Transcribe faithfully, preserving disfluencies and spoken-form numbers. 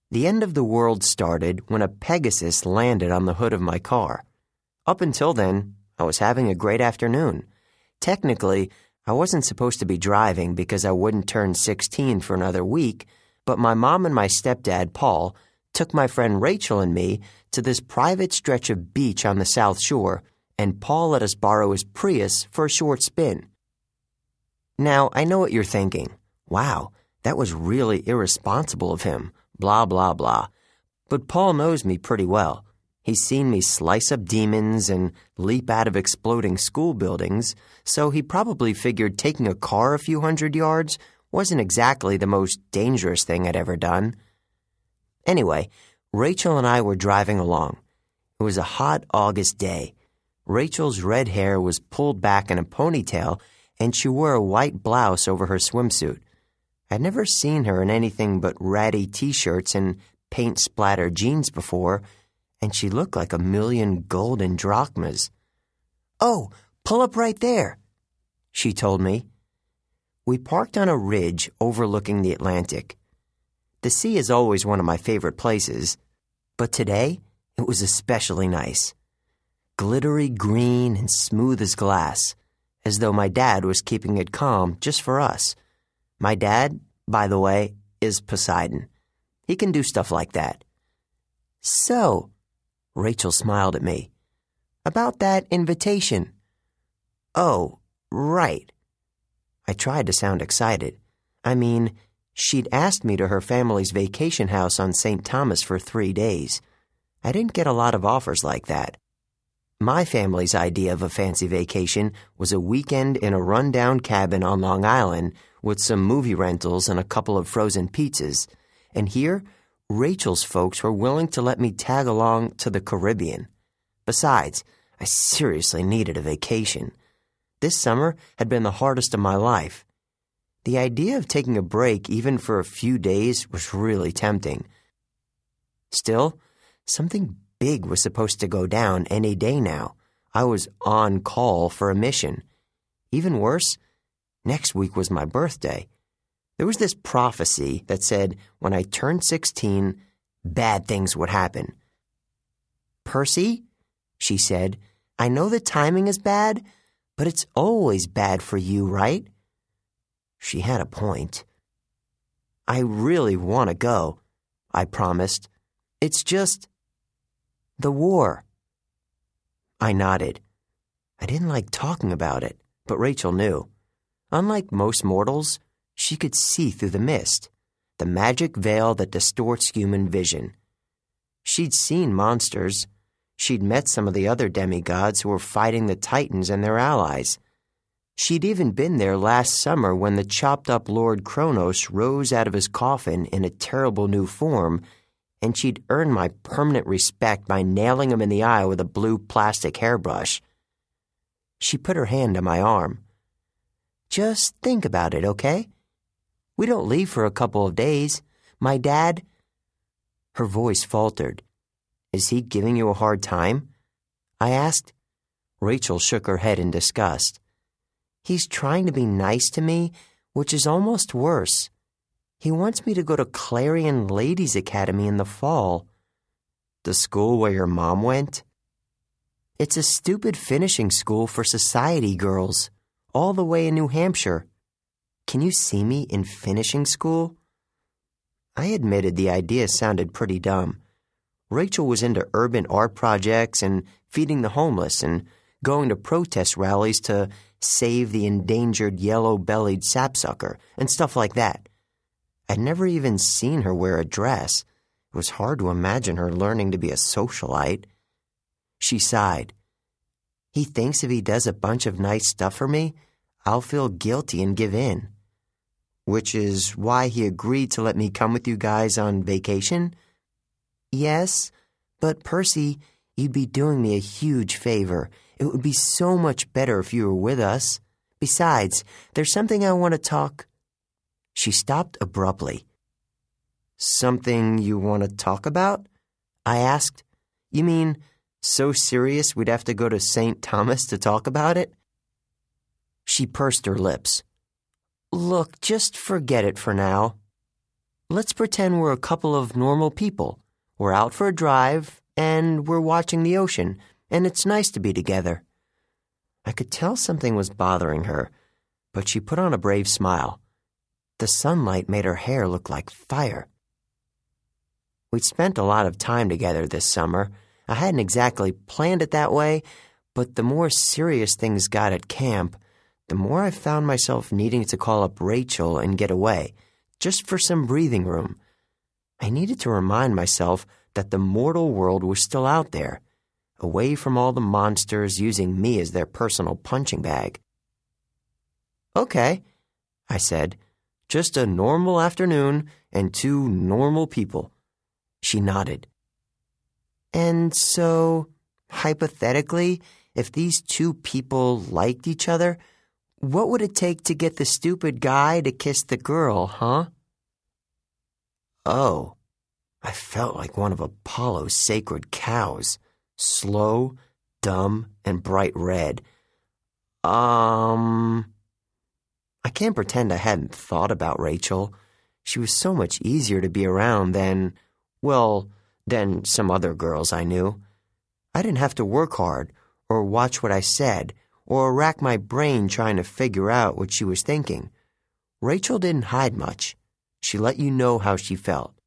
The end of the world started when a Pegasus landed on the hood of my car. Up until then, I was having a great afternoon. Technically, I wasn't supposed to be driving because I wouldn't turn sixteen for another week, but my mom and my stepdad, Paul, took my friend Rachel and me to this private stretch of beach on the South Shore, and Paul let us borrow his Prius for a short spin. Now, I know what you're thinking. Wow, that was really irresponsible of him, blah, blah, blah. But Paul knows me pretty well. He's seen me slice up demons and leap out of exploding school buildings, so he probably figured taking a car a few hundred yards wasn't exactly the most dangerous thing I'd ever done. Anyway, Rachel and I were driving along. It was a hot August day. Rachel's red hair was pulled back in a ponytail, and she wore a white blouse over her swimsuit. I'd never seen her in anything but ratty T-shirts and paint-splattered jeans before, and she looked like a million golden drachmas. "Oh, pull up right there," she told me. We parked on a ridge overlooking the Atlantic. The sea is always one of my favorite places, but today it was especially nice. Glittery green and smooth as glass, as though my dad was keeping it calm just for us. My dad, by the way, is Poseidon. He can do stuff like that. "So," Rachel smiled at me, "about that invitation." "Oh, right." I tried to sound excited. I mean, she'd asked me to her family's vacation house on Saint Thomas for three days. I didn't get a lot of offers like that. My family's idea of a fancy vacation was a weekend in a rundown cabin on Long Island with some movie rentals and a couple of frozen pizzas. And here, Rachel's folks were willing to let me tag along to the Caribbean. Besides, I seriously needed a vacation. This summer had been the hardest of my life. The idea of taking a break even for a few days was really tempting. Still, something big was supposed to go down any day now. I was on call for a mission. Even worse, next week was my birthday. There was this prophecy that said when I turned sixteen, bad things would happen. "Percy," she said, "I know the timing is bad, but it's always bad for you, right?" She had a point. "I really want to go," I promised. "It's just the war." I nodded. I didn't like talking about it, but Rachel knew. Unlike most mortals, she could see through the mist, the magic veil that distorts human vision. She'd seen monsters. She'd met some of the other demigods who were fighting the Titans and their allies. She'd even been there last summer when the chopped-up Lord Kronos rose out of his coffin in a terrible new form, and she'd earned my permanent respect by nailing him in the eye with a blue plastic hairbrush. She put her hand on my arm. "Just think about it, okay? We don't leave for a couple of days. My dad—" Her voice faltered. "Is he giving you a hard time?" I asked. Rachel shook her head in disgust. "He's trying to be nice to me, which is almost worse. He wants me to go to Clarion Ladies Academy in the fall." "The school where your mom went?" "It's a stupid finishing school for society girls, all the way in New Hampshire. Can you see me in finishing school?" I admitted the idea sounded pretty dumb. Rachel was into urban art projects and feeding the homeless and going to protest rallies to save the endangered yellow-bellied sapsucker and stuff like that. I'd never even seen her wear a dress. It was hard to imagine her learning to be a socialite. She sighed. "He thinks if he does a bunch of nice stuff for me, I'll feel guilty and give in." "Which is why he agreed to let me come with you guys on vacation?" "Yes, but Percy, you'd be doing me a huge favor. It would be so much better if you were with us. Besides, there's something I want to talk—" She stopped abruptly. "Something you want to talk about?" I asked. "You mean so serious we'd have to go to Saint Thomas to talk about it?" She pursed her lips. "Look, just forget it for now." Let's pretend we're a couple of normal people. We're out for a drive, and we're watching the ocean, and it's nice to be together." I could tell something was bothering her, but she put on a brave smile. The sunlight made her hair look like fire. We'd spent a lot of time together this summer. I hadn't exactly planned it that way, but the more serious things got at camp, the more I found myself needing to call up Rachel and get away, just for some breathing room. I needed to remind myself that the mortal world was still out there, away from all the monsters using me as their personal punching bag. "Okay," I said, "just a normal afternoon and two normal people." She nodded. "And so, hypothetically, if these two people liked each other, what would it take to get the stupid guy to kiss the girl, huh?" Oh, I felt like one of Apollo's sacred cows, slow, dumb, and bright red. Um... I can't pretend I hadn't thought about Rachel. She was so much easier to be around than, well, than some other girls I knew. I didn't have to work hard, or watch what I said, or rack my brain trying to figure out what she was thinking. Rachel didn't hide much. She let you know how she felt.